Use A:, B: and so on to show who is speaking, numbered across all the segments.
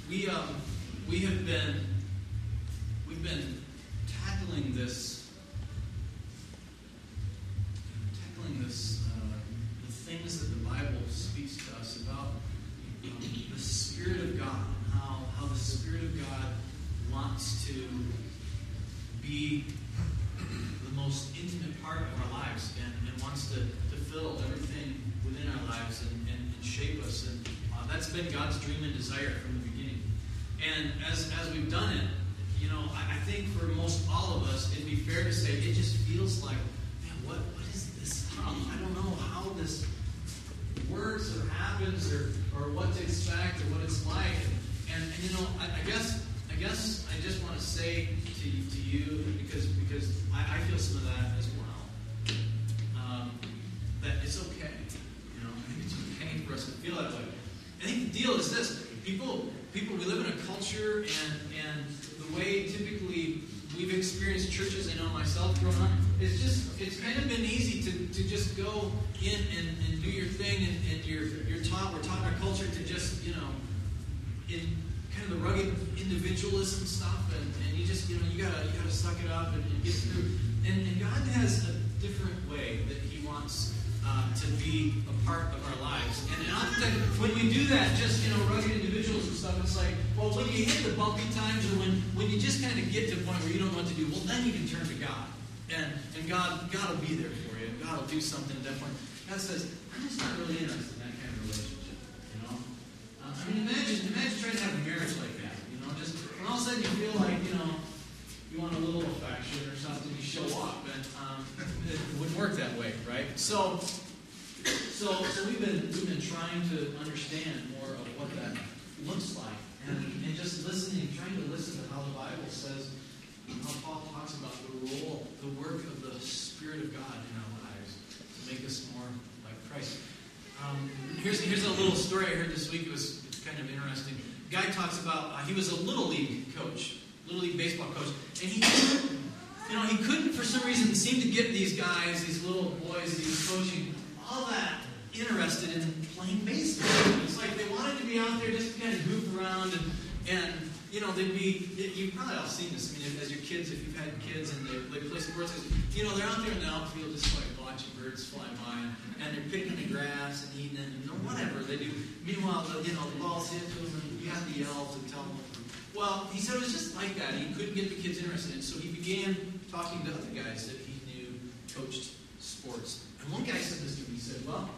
A: we've been tackling this the things that the Bible speaks to us about the Spirit of God, how the Spirit of God wants to be the most intimate part of our lives and wants to fill everything within our lives and shape us. And that's been God's dream and desire from the beginning. And as we've done it, I think for most all of us, it'd be fair to say it just feels like, man, what is this? I don't know how this works or happens or what to expect or what it's like. And I guess I just want to say to you because I feel some of that as well. That it's okay. I think it's okay for us to feel that way. I think the deal is this: people. We live in a culture, and the way typically we've experienced churches. I know myself growing up. It's kind of been easy to just go in and do your thing, and you're taught. We're taught in our culture to just in kind of the rugged individualism stuff, and you just you gotta suck it up and get through. And God has a different way that He wants to be a part of our lives. And often when we do that, just rugged individuals and stuff, it's like, well, when you hit the bumpy times, or when you just kind of get to a point where you don't know what to do, well, then you can turn to God, and God will be there for you. God will do something at that point. God says, I'm just not really interested in that kind of relationship. Imagine trying to have a marriage like that. Just when all of a sudden you feel like you want a little affection or something, you show up, and it wouldn't work that way, right? So we've been trying to understand more of what that looks like, and just listening, trying to listen to how the Bible says, how Paul talks about the role, the work of the Spirit of God in our lives to make us more like Christ. Here's a little story I heard this week. It's kind of interesting. A guy talks about he was a little league coach, little league baseball coach, and he couldn't for some reason seem to get these guys, these little boys, these coaching, all that interested in playing baseball. It's like they wanted to be out there just to kind of goof around and they'd be. You've probably all seen this. As your kids, if you've had kids and they play sports, they're out there in the outfield just like watching birds fly by, and they're picking the grass and eating it and whatever they do. Meanwhile, the balls hit to them, and you have to yell to tell them. Well, he said it was just like that. He couldn't get the kids interested in it, so he began talking to other guys that he knew coached sports. And one guy said this to me. He said, "Well,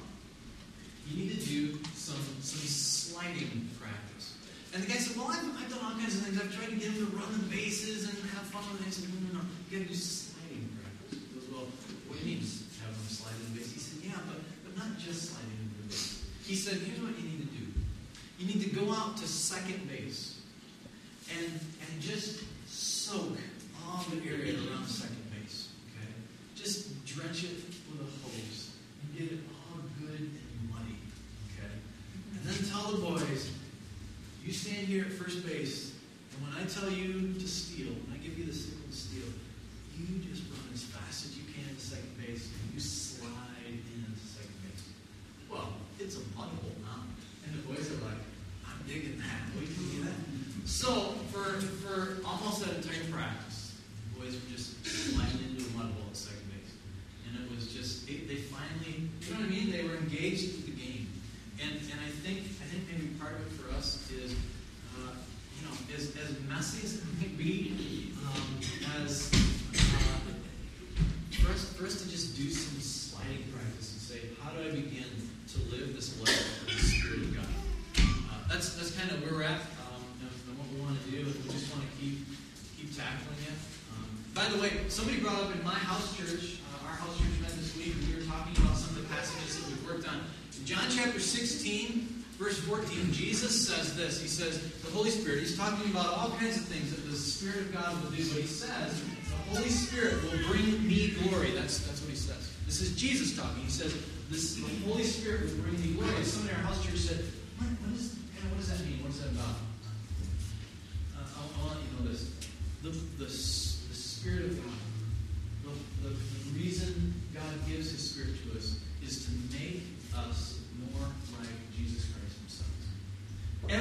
A: you need to do some sliding practice." And the guy said, "Well, I've done all kinds of things. I've tried to get him to run the bases and have fun with it." I said, No. You got to do sliding practice." He goes, "Well, what do you mean just have them slide in the base?" He said, "Yeah, but not just sliding in the base." He said, "Here's what you need to do. You need to go out to second base and just soak all the area around second base. Okay? Just drench it with a hose and get it all good and muddy. Okay? And then tell the boys, you stand here at first base, and when I tell you to steal, when I give you the signal to steal, you just run as fast as you can to second base, and you slide into second base." Well, it's a mud hole now. And the boys are like, "I'm digging that. We can do that." So, for almost that entire practice, the boys were just sliding into a mud hole at second base. And it was just, they finally, they were engaged with the game. And I think maybe part of it for us is, as messy as it may be, for us to just do some sliding practice and say, how do I begin to live this life of the Spirit of God? That's kind of where we're at, and what we want to do, and we just want to keep tackling it. By the way, somebody brought up in my house church, our house church met this week, and we were talking about some of the passages that we've worked on. In John chapter 16, verse 14, Jesus says this. He says, the Holy Spirit, he's talking about all kinds of things that the Spirit of God will do, but he says, the Holy Spirit will bring me glory. That's what he says. This is Jesus talking. He says, the Holy Spirit will bring me glory. And somebody in our house church said, what does that mean? What is that about? I'll let you know this. The Spirit of God, the reason God gives His Spirit to us is to make us more like Jesus Christ Himself. Everything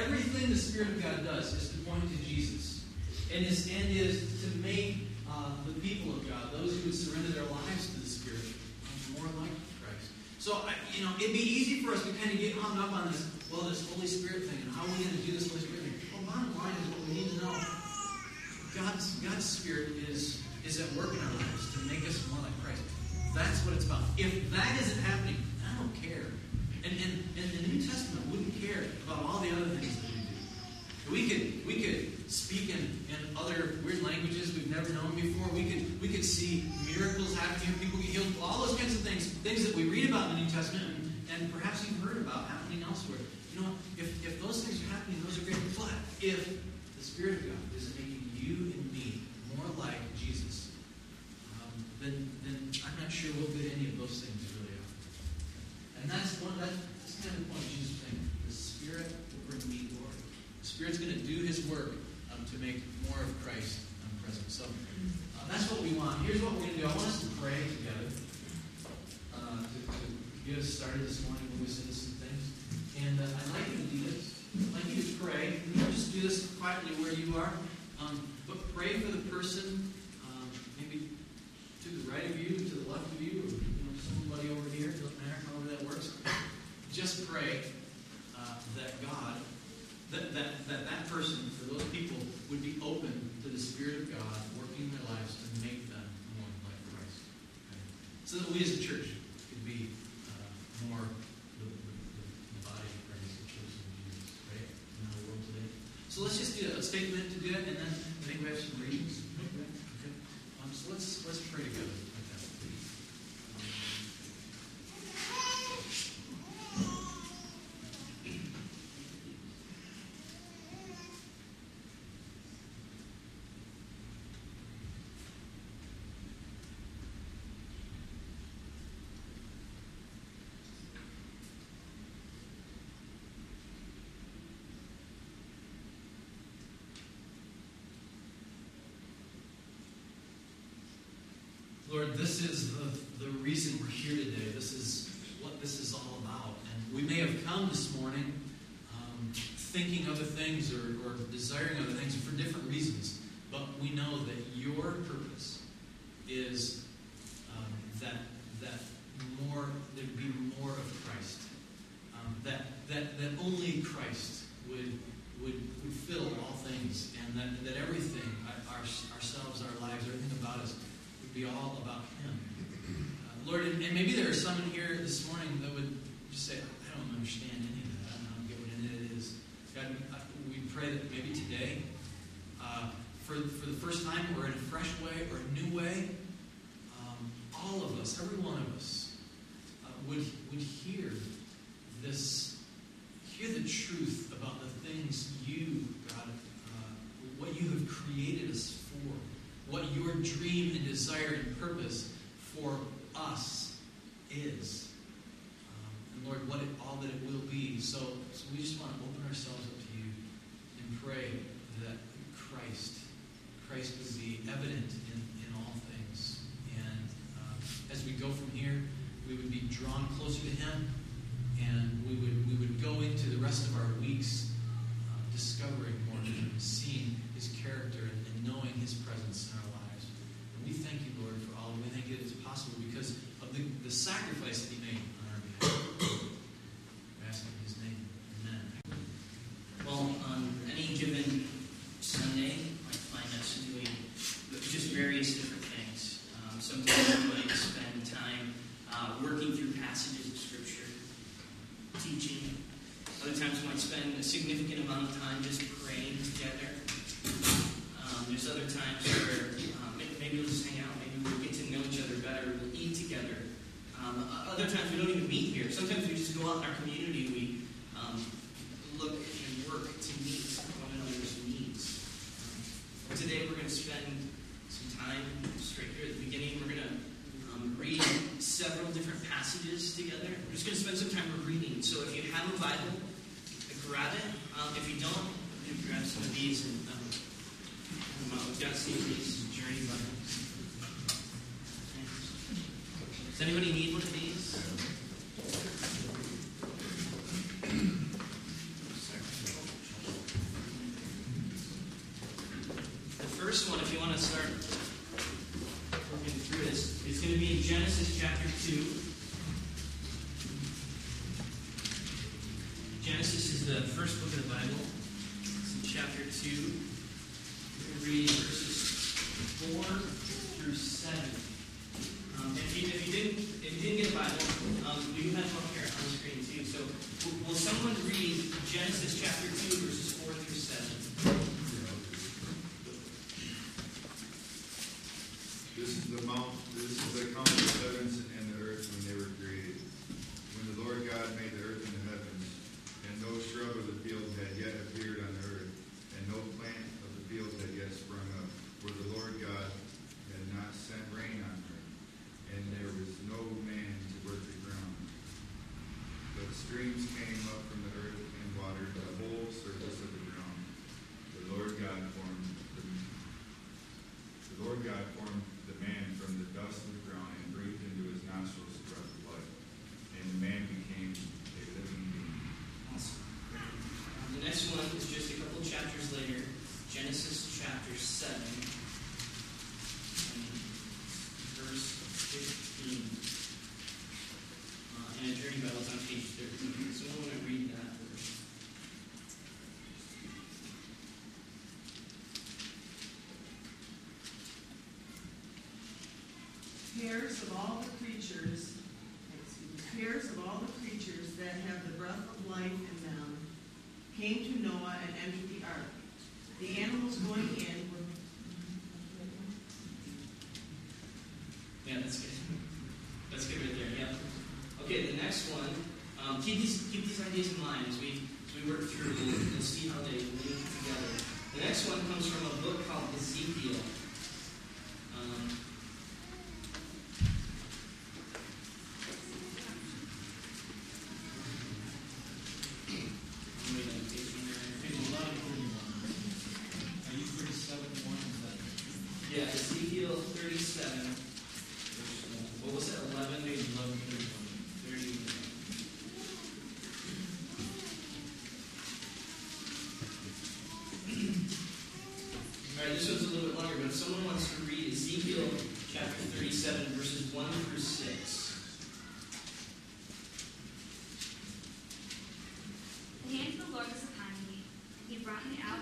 A: thing the Spirit of God does is to point to Jesus. And is to make the people of God, those who would surrender their lives to the Spirit, more like Christ. So, it'd be easy for us to kind of get hung up on this Holy Spirit thing, and how are we going to do this Holy Spirit thing? Well, bottom line is what we need to know. God's Spirit is at work in our lives to make us more like Christ. That's what it's about. If that isn't happening, I don't care. And the New Testament wouldn't care about all the other things that we do. We could speak in other weird languages we've never known before. We could see miracles happening, people get healed, all those kinds of things that we read about in the New Testament and perhaps you've heard about happening elsewhere. You know, if those things are happening, those are great. But if the Spirit of God is making you and me more like Jesus, then I'm not sure what good any of those things really are. And that's kind of the point of Jesus saying, the Spirit will bring me glory. The Spirit's going to do His work to make more of Christ present. So that's what we want. Here's what we're going to do. I want us to pray together to get us started this morning when we listen to some things. And I'd like you to do this. I'd like you to pray. You know, just do this quietly where you are. But pray for the person, maybe to the right of you, to the left of you, or somebody over here. It doesn't matter, however that works. Just pray that God, that person, for those people, would be open to the Spirit of God working in their lives to make them more like Christ. Okay? So that we as a church could be more the body of Christ, the church of Jesus, right? In our world today. So let's just do a statement to do it, and then I think we have some readings. Okay. So let's pray together like that, please. Lord, this is the reason we're here today. This is what this is all about. And we may have come this morning thinking other things or desiring other things for different reasons. But we know that your purpose is that there'd be more of Christ. That only Christ would fill all things, and that everything, ourselves, our lives, everything about us, be all about Him. Lord, and maybe there are some in here this morning that would just say, I don't understand any of that. I don't get what any of it is. God, we pray that maybe today, for the first time or in a fresh way or a new way, all of us, every one of us, would hear the truth about the things you, God, what you have created us for. What your dream and desire and purpose for us is. And Lord, all that it will be. So we just want to open ourselves up to you and pray that Christ would be evident in all things. And as we go from here, we would be drawn closer to Him, and we would go into the rest of our weeks discovering more of Him, seeing His character and knowing His presence in our lives. And we thank you, Lord, for all of it. We thank you that it's possible because of the sacrifice that He made on our behalf. We ask in His name. Amen.
B: Well, on any given Sunday, I find us doing just various different things. Sometimes we might spend time working through passages of Scripture, teaching. Other times we might spend a significant amount of time just praying together. There's other times where maybe we'll just hang out. Maybe we'll get to know each other better. We'll eat together. Other times we don't even meet here. Sometimes we just go out in our community. We look and work to meet one another's needs. Today we're going to spend some time straight here at the beginning. We're going to read several different passages together. We're just going to spend some time reading. So if you have a Bible, grab it. If you don't, you can grab some of these and we've got some of these journey Bibles. Does anybody need one of these? first one, if you want to start working through this, is going to be in Genesis chapter 2. Genesis is the first book of the Bible. It's in chapter 2. We're going to read verses 4 through 7. If you didn't get a Bible, we do have them up here on the screen too. So will someone read Genesis chapter 2, verses 4 through 7?
C: This is the account of the heavens and the earth when they were created. When the Lord God made the earth and the heavens, and no shrub of the field had yet appeared on the earth, and no plant of the field had yet sprung up, for the Lord God had not sent rain on earth, and there was no man to work the ground. But streams came up from the earth and watered the whole surface of the ground. The Lord God formed the man from the dust of the ground and breathed into his nostrils the breath of life, and the man became a living being.
B: Awesome. The next one is just a couple chapters later, Genesis chapter 7, and verse 15. And a Journey Bible is on page 13. So I want to read that verse.
D: Pairs of all the creatures that have the breath of life in them came to Noah and entered the ark. The animals going in were...
B: Yeah, that's good. That's good right there, yeah. Okay, the next one, keep these ideas in mind as we work through. We'll see how they link together. The next one comes from a book called Ezekiel. Yeah, Ezekiel 37. What was it? 11? 31. Alright, this one's a little bit longer, but if someone wants to read Ezekiel chapter 37, verses 1 through 6.
E: The hand of the Lord was upon me, and he brought me out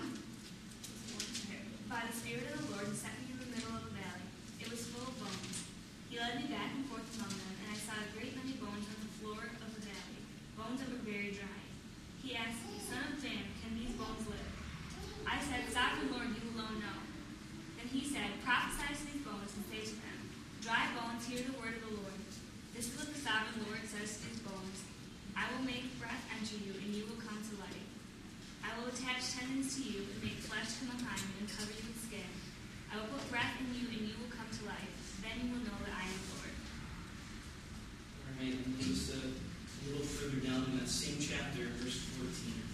E: by the Spirit of the Lord and set me in the middle of a valley. It was full of bones. He led me back and forth among them, and I saw a great many bones on the floor of the valley, bones that were very dry. He asked me, Son of man, can these bones live? I said, Sovereign Lord, you alone know. Then he said, Prophesy to these bones and say to them, Dry bones, hear the word of the Lord. This is what the Sovereign Lord says to these bones. I will make breath enter you, and you will come to life. I will attach tendons to you and make flesh come upon you and cover you with skin. I will put breath in you and you will come to life. Then you will know that I am Lord.
B: Alright, and just a little further down in that same chapter, verse 14.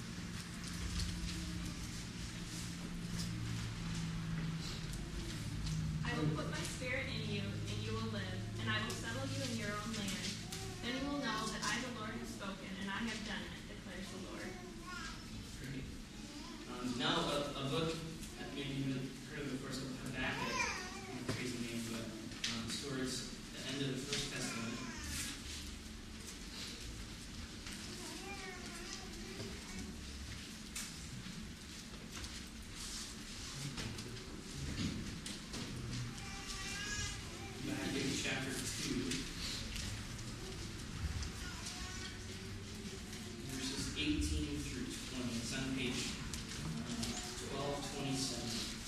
F: I will put my spirit in you, and you will live, and I will settle you in your own land. Then you will know that I, the Lord, have spoken, and I have done it, declares the Lord.
B: Great. Now, a book, maybe you've heard of, of course, Habakkuk, crazy name, but towards the end of the First Testament. Habakkuk chapter 2, verses 18 through 20. It's on page 1227.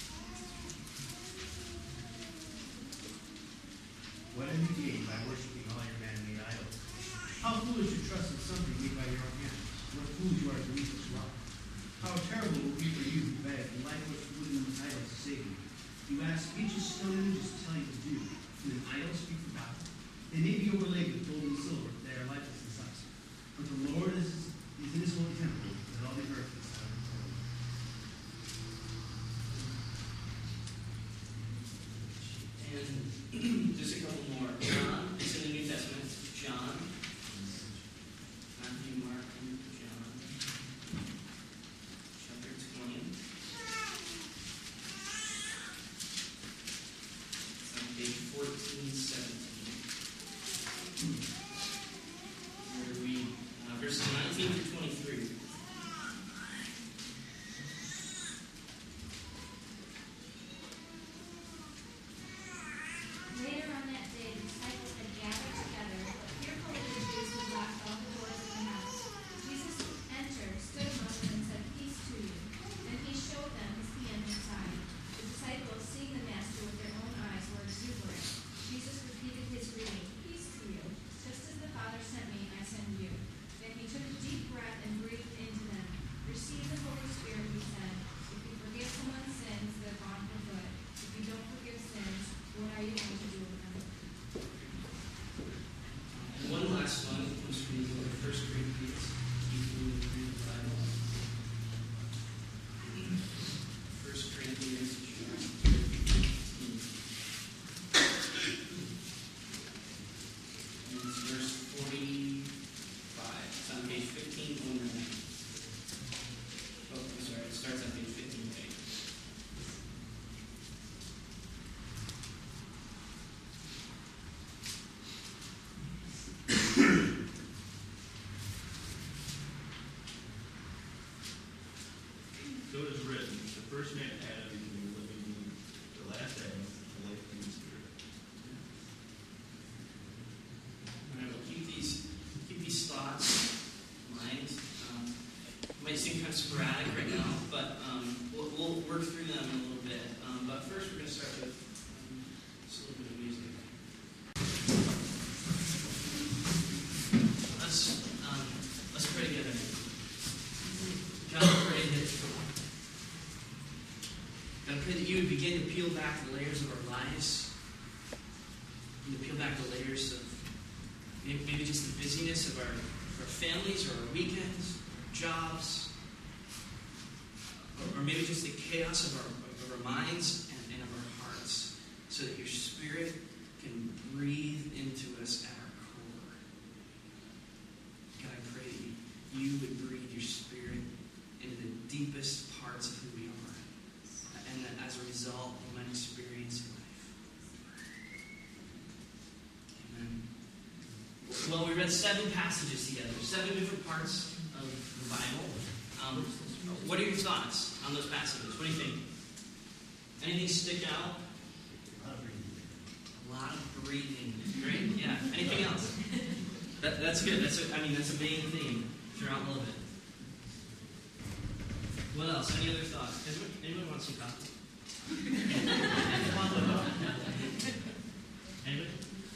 G: What have you gained by worshiping all your man-made idols? How foolish to trust in something made by your own hands. What fools you are to leave this rock. How terrible it will be for you that if you like worship wooden idols to save you. You ask, each is stone images to tell you to do. Do an idols be forgotten? They may be overlaid with gold and silver, but they are lifeless and such. But the Lord is in his holy temple, and all the earth is silent.
B: And just a couple more. John, it's in the New Testament. John, Matthew, Mark, and John. Chapter 20. 19 through 23.
H: Later on that day, the disciples had gathered together, but fearful of the Jews who locked all the doors of the house. Jesus entered, stood among them, and said, "Peace to you." Then he showed them his hand and side. The disciples, seeing the Master with their own eyes, were exuberant. Jesus repeated his greeting, "Peace to you. Just as the Father sent me, I send you." Then he took a deep breath and breathed into them. "Receive the Holy Spirit," he said. "If you forgive someone's sins, they're gone for good. If you don't forgive sins, what are you going to do with them?"
B: And one last one comes from the book of 1 Corinthians. Keeping the Bible. 1 Corinthians chapter 15. And it's verse 45. It's on page 1509. Oh, I'm sorry. It starts on page 1508.
I: So it is written, the first man Adam became a living being, the last Adam, a life-giving spirit.
B: All right, we'll keep these thoughts in mind. Might seem kind of sporadic right now, but we'll work through them in a little bit. But first, we're going to start with just a little bit of music. Let's pray together. God, I pray that you would begin to peel back the layers of our lives, and to peel back the layers of maybe just the busyness of our families or our weekends, our jobs, or maybe just the chaos of our minds and of our hearts, so that your Spirit can breathe into us at our core. God, I pray that you would breathe your Spirit into the deepest parts of who we are, and that as a result, we might experience life. Amen. Well, we read 7 passages together, 7 different parts of the Bible. What are your thoughts on those passages? What do you think? Anything stick out? A lot of breathing. Great. Yeah. Anything else? That's good. That's a main theme throughout all of it. What else? Any other thoughts? Anyone want some coffee? Anybody?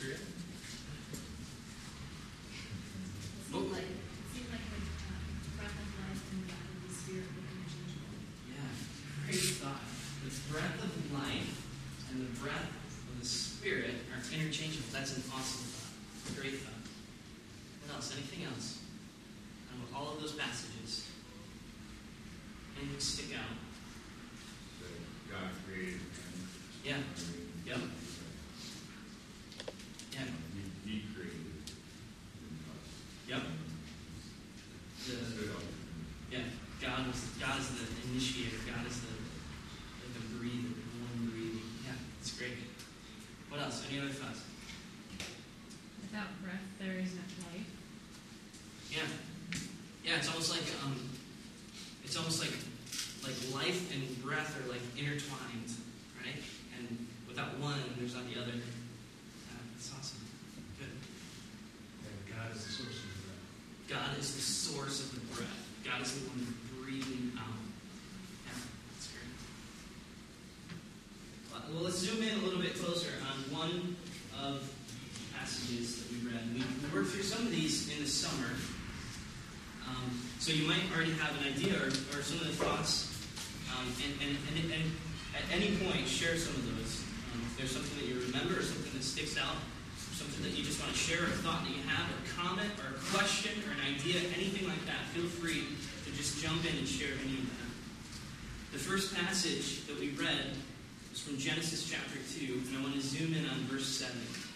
H: It seemed like the breath of life and the Holy Spirit were interchangeable.
B: Yeah, great thought. The breath of life and the breath of the Spirit are interchangeable. That's an awesome thought. Great thought. What else? Anything else? All of those passages. Anything stick out?
C: That God created man.
B: Yeah. Yep. Yeah.
C: He created us.
B: Yep. Yeah. God is the initiator. God is the breather, the one breathing. Yeah, it's great. What else? Any other thoughts?
F: Without breath, there isn't life.
B: Yeah. Yeah, it's almost like life and breath are like intertwined, right? And without one, there's not the other. It's awesome. Good.
G: And God is the source of the breath.
B: God is the source of the breath. God is the one breathing out. Yeah, that's great. Well, let's zoom in a little bit closer on one of the passages that we read. We worked through some of these in the summer. So you might already have an idea or some of the thoughts. And at any point, share some of those. If there's something that you remember or something that sticks out, or something that you just want to share, a thought that you have, or a comment, or a question, or an idea, anything like that, feel free to just jump in and share any of that. The first passage that we read was from Genesis chapter 2, and I want to zoom in on verse 7.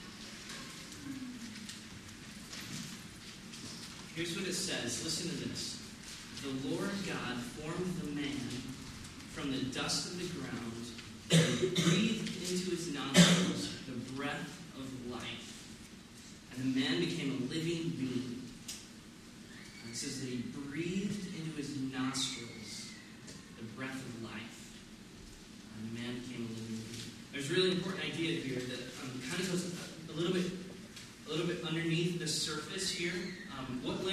B: Here's what it says. Listen to this. The Lord God formed the man from the dust of the ground and breathed into his nostrils the breath of life. And the man became a living being. And it says that he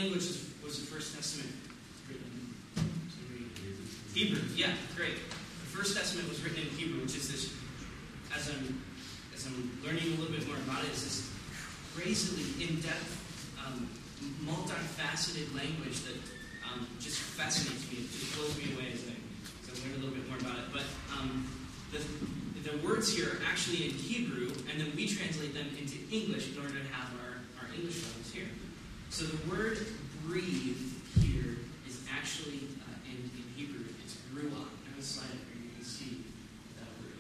B: language was the First Testament written in? Hebrew. Yeah, great. The First Testament was written in Hebrew, which is this, as I'm learning a little bit more about it, is this crazily in-depth, multifaceted language that just fascinates me. It just blows me away as I learn a little bit more about it. But the words here are actually in Hebrew, and then we translate them into English in order to have our English Bibles here. So the word breathe here is actually in Hebrew. It's ruach. I'm going to slide it here. You can see what that word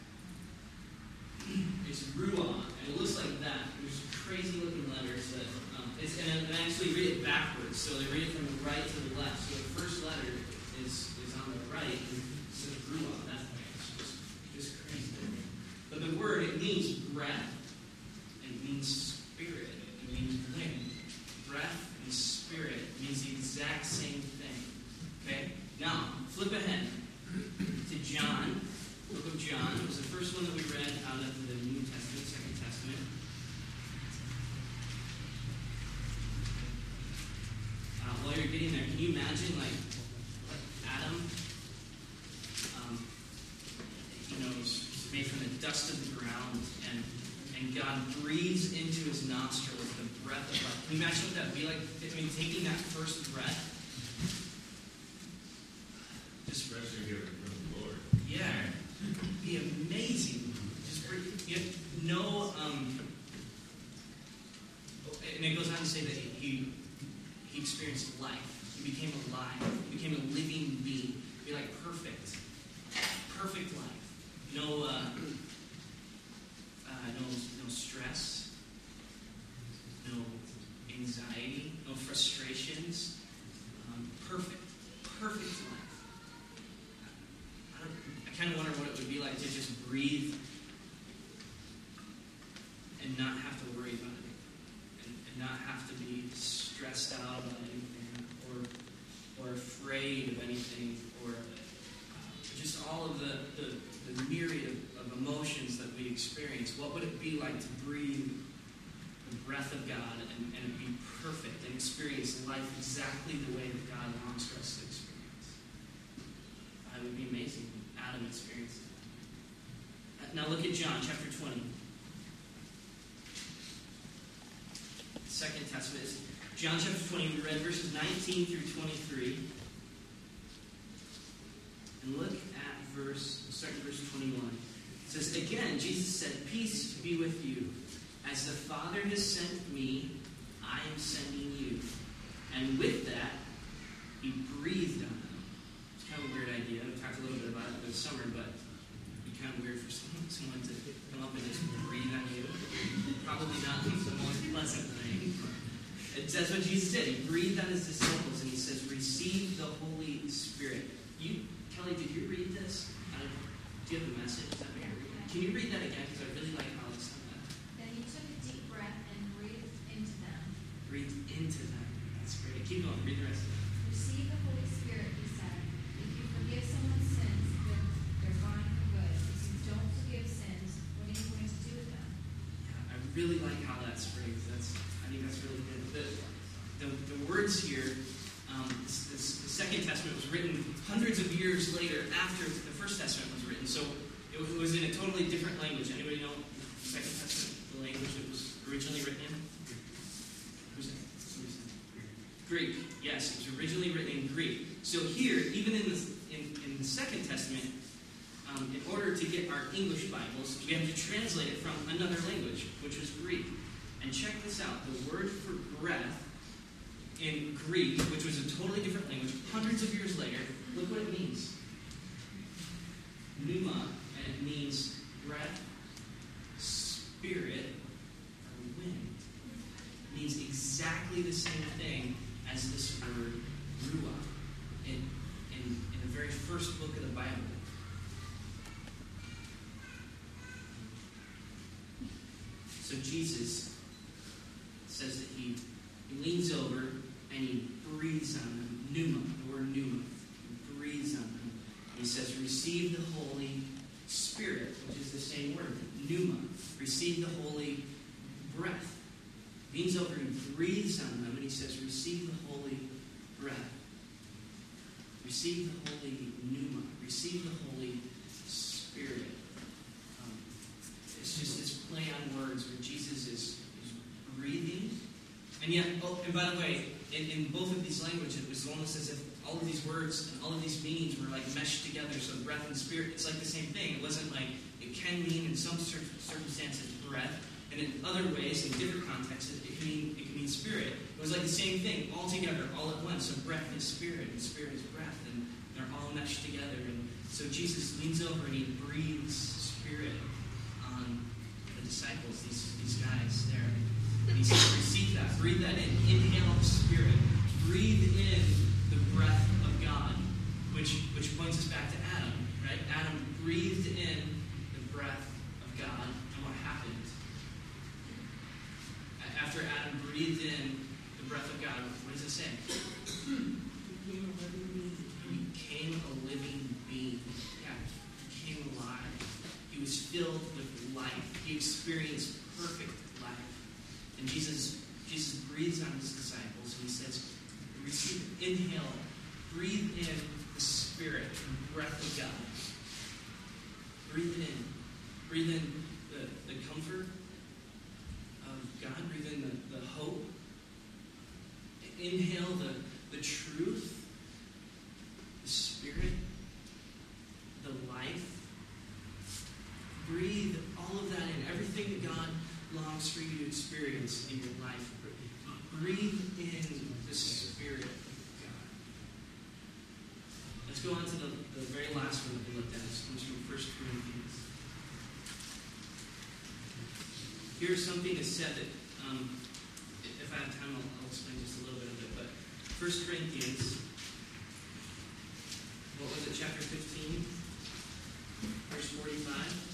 B: is. It's ruach, and it looks like that. There's crazy looking letters that and I actually read it backwards. So they read it from the right to the left. So the first letter is on the right, and it says ruach that way. It's just crazy. But the word, it means breath. It means spirit. It means wind. Breath and spirit means the exact same thing. Okay? Now, flip ahead to John. Book of John. It was the first one that we read out of the New Testament, Second Testament. While you're getting there, can you imagine, like Adam, he's made from the dust of the ground, and God breathes into his nostrils the breath of life. Can you imagine what that would be like? I mean, taking that first breath. Just
I: Especially given from the Lord.
B: Yeah. It'd be amazing. Just and it goes on to say that he experienced life. He became alive. He became a living being. Be like perfect. Perfect life. No stress. No anxiety. No frustrations. Perfect life. I kind of wonder what it would be like to just breathe and not have to worry about it, and not have to be stressed out about anything, or afraid of anything, or just all of the myriad of emotions that we experience. What would it be like to breathe the breath of God and be perfect and experience life exactly the way that God longs for us to experience? It would be amazing. Adam experienced it. Now look at John chapter 20. Second Testament is John chapter 20. We read verses 19 through 23. And look at starting verse 21. It says, "Again, Jesus said, 'Peace be with you. As the Father has sent me, I am sending you.' And with that, he breathed on them." It's kind of a weird idea. We talked a little bit about it this summer, but it'd be kind of weird for someone to come up and just breathe on you. Probably not the most pleasant thing. It says what Jesus did. He breathed on his disciples, and he says, "Receive the Holy Spirit." Kelly, did you read this? Do you have the message? Is that what you're reading? Can you read that again? Because I really like how it's done that.
H: Then he took a deep breath and breathed into them.
B: Breathed into them. That's great. Keep going. Read the rest of it.
H: "Receive the Holy Spirit," he said. "If you forgive someone's sins, they're gone for good. If you don't forgive sins, what are you going to do with them?"
B: Yeah, I really like how that's phrased. I think that's really good. The words here, the Second Testament was written hundreds of years later after the First Testament was written. So it was in a totally different language. Anybody know the Second Testament, the language it was originally written in? Who's that? Somebody said. Greek. Yes, it was originally written in Greek. So here, even in the Second Testament, in order to get our English Bibles, we have to translate it from another language, which was Greek. And check this out. The word for breath in Greek, which was a totally different language, hundreds of years later, look what it means. Pneuma, and it means breath, spirit, or wind. It means exactly the same thing as this word ruach in the very first book of the Bible. So Jesus says that he leans over and he breathes on them. Pneuma, the word pneuma. He breathes on them. And he says, "Receive the Holy Spirit," which is the same word. Pneuma. Receive the Holy breath. He leans over and breathes on them and he says, "Receive the breath. Receive the Holy Pneuma. Receive the Holy Spirit. It's play on words where Jesus is breathing. And yet, and by the way, in both of these languages, it was almost as if all of these words and all of these meanings were like meshed together. So breath and spirit, it's like the same thing. It wasn't like, it can mean in some circumstances breath, and in other ways, in different contexts, it can mean spirit. It was like the same thing, all together, all at once. So breath is spirit, and spirit is breath, and they're all meshed together. And so Jesus leans over and he breathes spirit on the disciples, these guys there. And he says, receive that, breathe that in, inhale spirit, breathe in the breath of God, which points us back to Adam, right? Adam breathed in the breath of God, and what happened? After Adam breathed in the breath of God, what does it say? He became a living being. Yeah, he became alive. He was filled with life. He experienced perfect life. And Jesus breathes on his disciples, and he says, receive, inhale, breathe in the Spirit, the breath of God. Breathe it in. Breathe in the comfort of God. Breathe in the hope. Inhale the truth, the Spirit, the life. Breathe all of that in. Everything that God longs for you to experience in your life. Breathe in the Spirit of God. Let's go on to the very last one that we looked at. This comes from 1 Corinthians. Here's something that's said that, if I have time, I'll explain just a little bit of it. But 1 Corinthians, what was it, chapter 15, verse 45?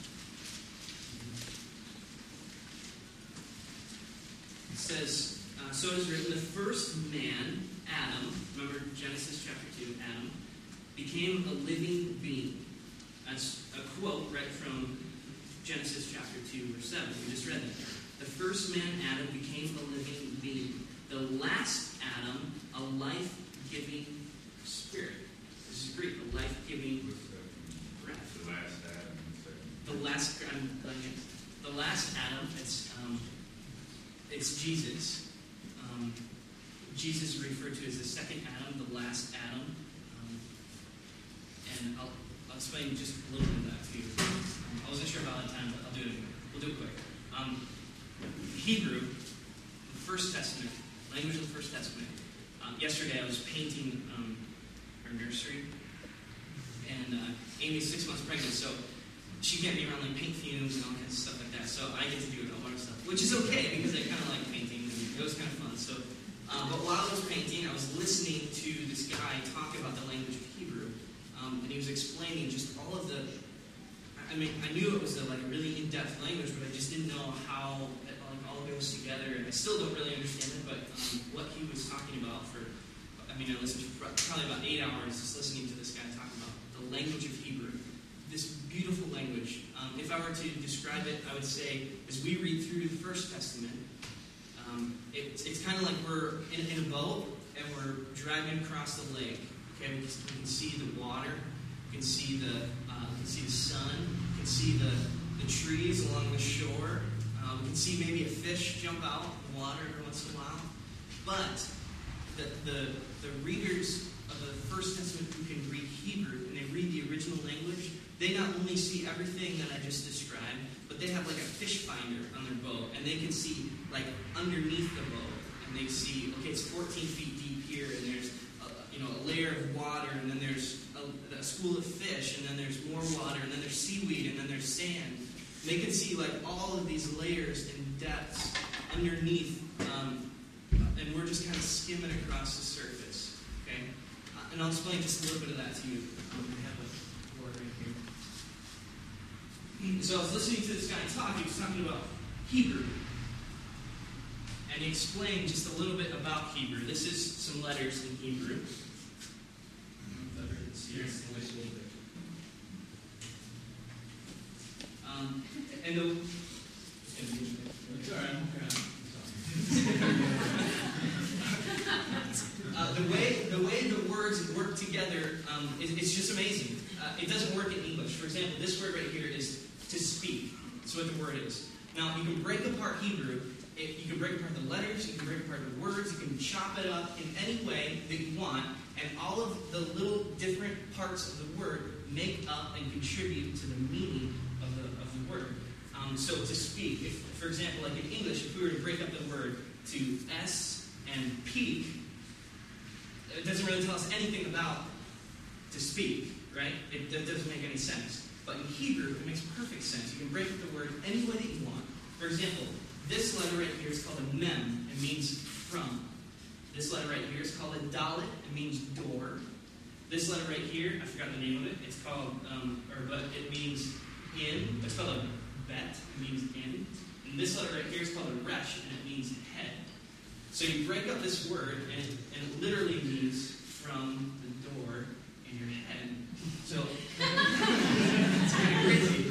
B: It says, so it is written, the first man, Adam, remember Genesis chapter 2, Adam, became a living being. That's a quote right from Genesis chapter 2, verse 7. We just read that. The first man, Adam, became a living being. The last Adam, a life-giving spirit. This is Greek, a life-giving breath.
C: The last Adam.
B: The last Adam, it's Jesus. Jesus is referred to as the second Adam, the last Adam. And I'll explain just a little bit of that to you. I wasn't sure about that time, but I'll do it anyway. We'll do it quick. Hebrew, the First Testament, language of the First Testament. Yesterday I was painting our nursery, and Amy's 6 months pregnant, so she can't be around like paint fumes and all kinds of stuff like that. So I get to do all our stuff, which is okay because I kind of like painting, and it was kind of fun. So, but while I was painting, I was listening to this guy talk about the language of Hebrew, and he was explaining just all of the. I mean, I knew it was a really in-depth language, but I just didn't know how it all goes together, and I still don't really understand it. But what he was talking about I listened to probably about 8 hours just listening to this guy talk about the language of Hebrew, this beautiful language. If I were to describe it, I would say, as we read through the First Testament, it's kind of like we're in a boat and we're driving across the lake. Okay, we can see the water, we can see the sun, we can see the trees along the shore. We can see maybe a fish jump out of the water every once in a while. But the readers of the First Testament who can read Hebrew and they read the original language, they not only see everything that I just described, but they have like a fish finder on their boat, and they can see like underneath the boat, and they see, okay, it's 14 feet deep here, and there's a layer of water, and then there's a school of fish, and then there's more water, and then there's seaweed, and then there's sand. And they can see like all of these layers and depths underneath, and we're just kind of skimming across the surface. Okay, and I'll explain just a little bit of that to you. We have a board right here. So I was listening to this guy talk. He was talking about Hebrew, and he explained just a little bit about Hebrew. This is some letters in Hebrew. And the way words work together, it's just amazing. It doesn't work in English. For example, this word right here is to speak. That's what the word is. Now, you can break apart Hebrew. You can break apart the letters. You can break apart the words. You can chop it up in any way that you want. And all of the little different parts of the word make up and contribute to the meaning of the word. So to speak, if, for example, like in English, if we were to break up the word to S and peak, it doesn't really tell us anything about to speak, right? It doesn't make any sense. But in Hebrew, it makes perfect sense. You can break up the word any way that you want. For example, this letter right here is called a mem. It means from. This letter right here is called a dalet. It means door. This letter right here, I forgot the name of it. It's called, but it means in. It's called a bet. It means in. And this letter right here is called a resh, and it means head. So you break up this word, and it literally means from the door in your head. So it's kind of crazy.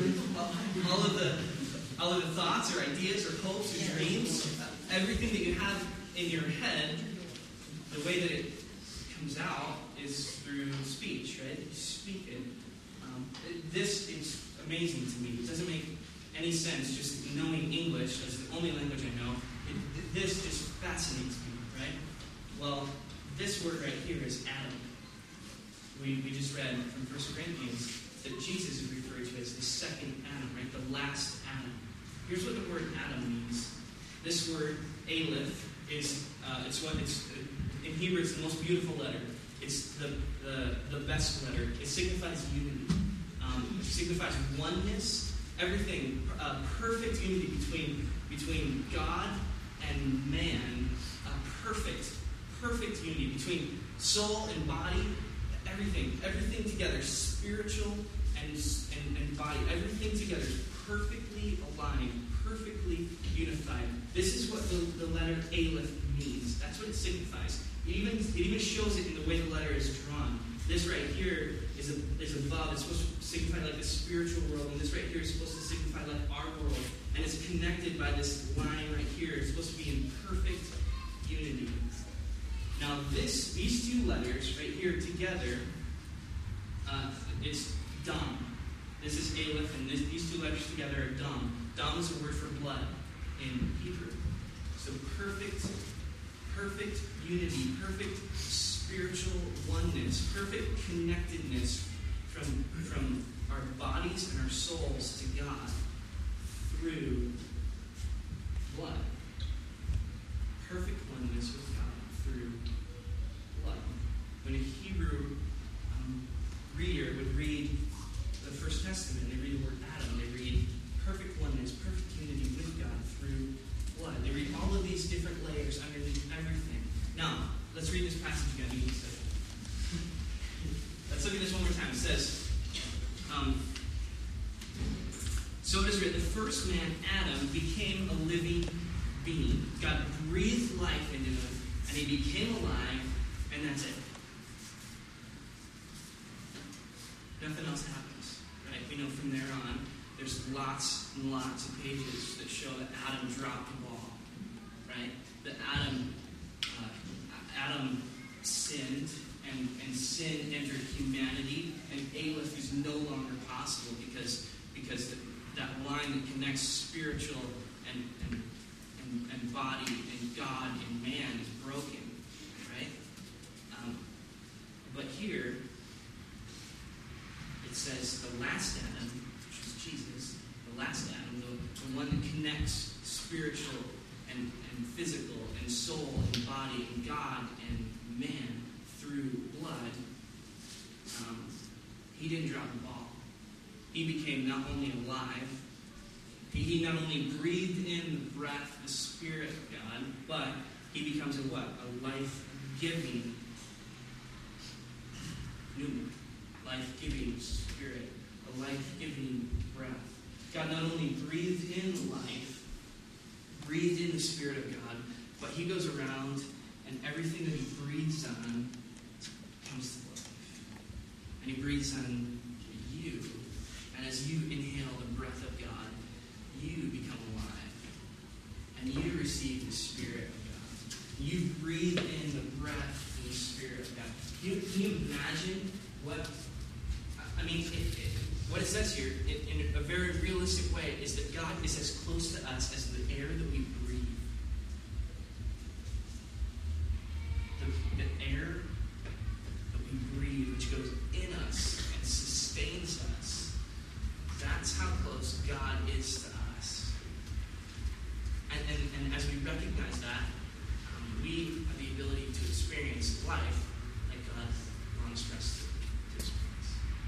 B: All of the thoughts or ideas or hopes or dreams, everything that you have in your head, the way that it comes out is through speech, right? You speak it. This is amazing to me. It doesn't make any sense just knowing English as the only language I know. This just fascinates me, right? Well, this word right here is Adam. We just read from 1 Corinthians that Jesus is referred to as the second Adam, right? The last Adam. Here's what the word Adam means. This word, Aleph, is in Hebrew it's the most beautiful letter. It's the best letter. It signifies unity. It signifies oneness. Everything, perfect unity between God and man. Perfect unity between soul and body. Everything together, spiritual and body. Everything together is perfectly aligned, perfectly unified. This is what the letter Aleph means. That's what it signifies. It even shows it in the way the letter is drawn. This right here is above. It's supposed to signify like the spiritual world, and this right here is supposed to signify like our world. And it's connected by this line right here. It's supposed to be in perfect unity. Now these two letters right here together, it's Dam. This is Aleph, and these two letters together are Dam. Dam is a word for blood in Hebrew. So perfect unity, perfect spiritual oneness, perfect connectedness from our bodies and our souls to God through blood. Perfect oneness with God through blood. When a Hebrew reader would read the First Testament, they read the word Adam, they read perfect oneness, perfect unity with God through blood. They read all of these different layers underneath everything. Now, let's read this passage again. Let's look at this one more time. It says, so it is written, the first man, Adam, became a living being. God breathed life into him, and he became alive, and that's it. Nothing else happens, right? We know from there on, there's lots and lots of pages that show that Adam dropped the ball, right? That Adam sinned, and sin entered humanity, and Aleph is no longer possible because that line that connects spiritual and body and God and man is broken, right? But here it says the last Adam, which is Jesus, the last Adam, the one that connects spiritual and physical and soul and body and God and man through blood, he didn't drop the ball. He became not only alive, he not only breathed in the breath, the Spirit of God, but he becomes a what? A life-giving pneuma, life-giving Spirit, a life-giving breath. God not only breathed in life, breathed in the Spirit of God, but he goes around and everything that he breathes on comes to life. And he breathes on you. And as you inhale the breath of God, you become alive. And you receive the Spirit of God. You breathe in the breath of the Spirit of God. Can you imagine what, I mean, what it says here, in a very realistic way, is that God is as close to us as the air that we breathe. The air that we breathe, which goes in us and sustains us. That's how close God is to us. And as we recognize that, we have the ability to experience life like God wants us to experience.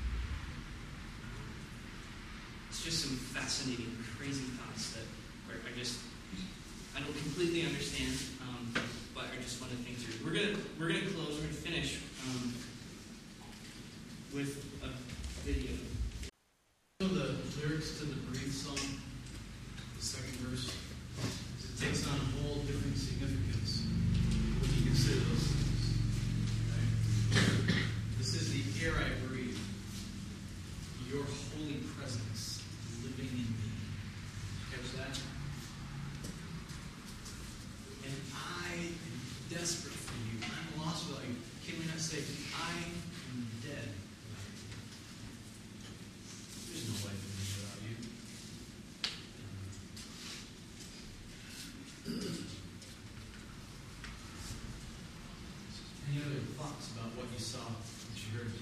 B: It's just some fascinating, crazy thoughts that I don't completely understand, but I just want to think through. We're gonna close. We're gonna finish with a video.
A: The lyrics to the Breathe song, the second verse, it takes on a whole different significance when you consider those things. Right? This is the air I breathe, your holy presence living in me. Catch that? And I am desperate for you. I'm lost without you. Can we not say, I am dead? There's no life in me without you. Any other thoughts about what you saw, what you heard?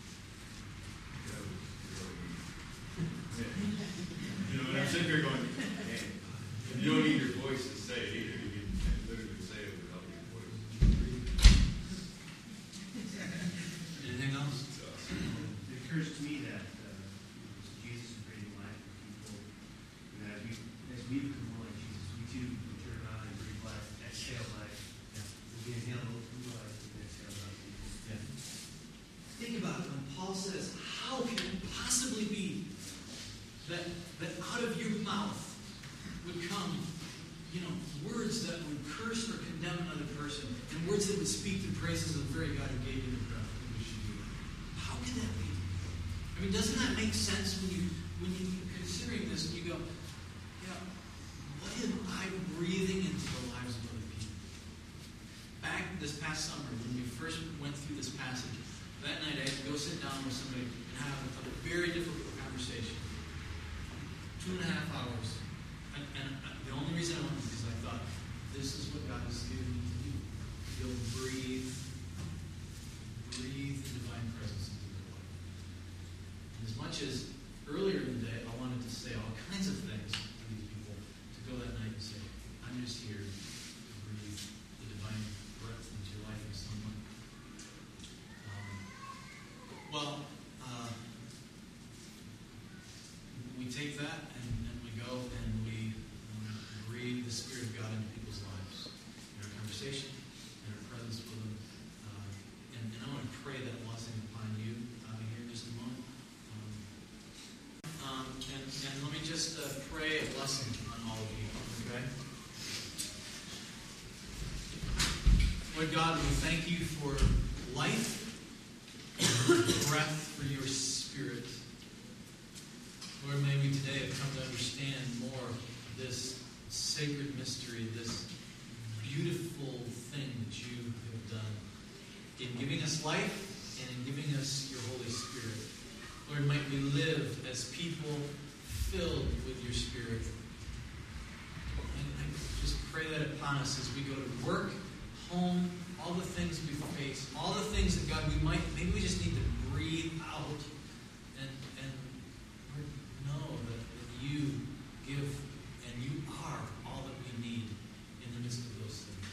C: You know, I'm sitting here going, man, you don't need your voice to say it either. You can literally say it without your voice.
A: Anything else?
G: It occurs to me that Jesus is breathing life in people, and as we become more like Jesus, we too can turn around and breathe life, exhale life. We inhale new life and exhale life.
A: Yeah. Think about it when Paul says, how can it possibly be that out of your mouth would come, words that would curse or condemn another person, and words that would speak the praises of the very God who gave you the breath in which you do. How can that be? I mean, doesn't that make sense when you're considering this and you go, what am I breathing into the lives of other people? Back this past summer, when we first went through this passage, that night I had to go sit down with somebody and have a very difficult conversation. 2.5 hours. And the only reason I went was because I thought, this is what God has given me to do. You'll breathe the divine presence into their life. And as much as earlier in the day I wanted to say all kinds of things to these people, to go that night and say, I'm just here to breathe the divine breath into your life in some way. We take that and we go and we breathe the Spirit of God into people's lives in our conversation, in our presence with them. And I want to pray that blessing upon you here in just a moment. And let me just pray a blessing on all of you, okay? Lord God, we thank you for life, breath, for your Spirit. Lord, may we today have come to understand more of this sacred mystery, this beautiful thing that you have done in giving us life and in giving us your Holy Spirit. Lord, might we live as people filled with your Spirit. And I just pray that upon us as we go to work, home, all the things we face, all the things that, God, maybe we just need to breathe out and know that you give and you are all that we need in the midst of those things.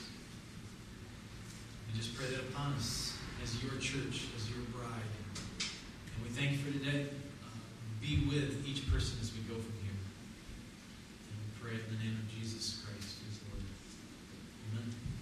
A: We just pray that upon us as your church, as your bride. And we thank you for today. Be with each person as we go from here. And we pray it in the name of Jesus Christ, who is Lord. Amen.